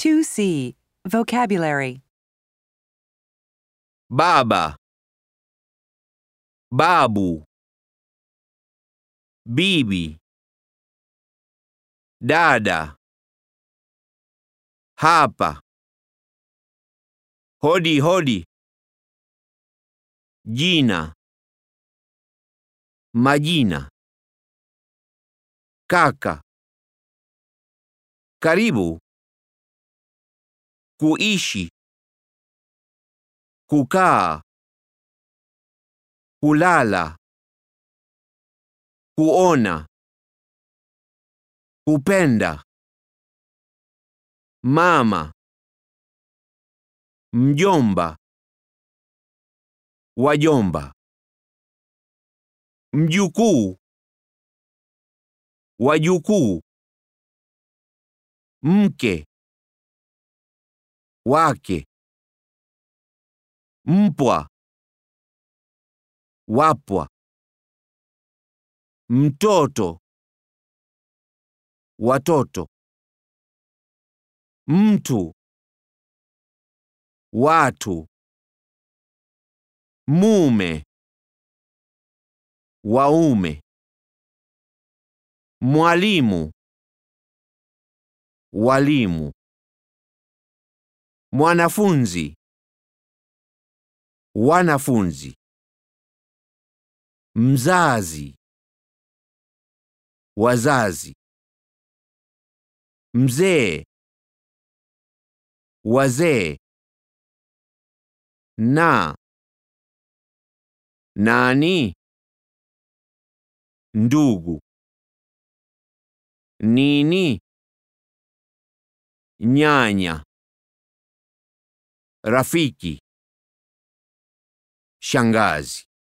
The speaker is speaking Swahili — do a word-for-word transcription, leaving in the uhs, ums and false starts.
two C. Vocabulary. Baba, babu, bibi, dada, hapa, hodi hodi, jina, majina, kaka, karibu, kuishi, kukaa, kulala, kuona, kupenda, mama, mjomba, wajomba, mjukuu, wajukuu, mke, wake, mpwa, wapwa, mtoto, watoto, mtu, watu, mume, waume, mwalimu, walimu, mwanafunzi, wanafunzi, mzazi, wazazi, mzee, wazee, na, nani, ndugu, nini, nyanya, rafiki, shangazi.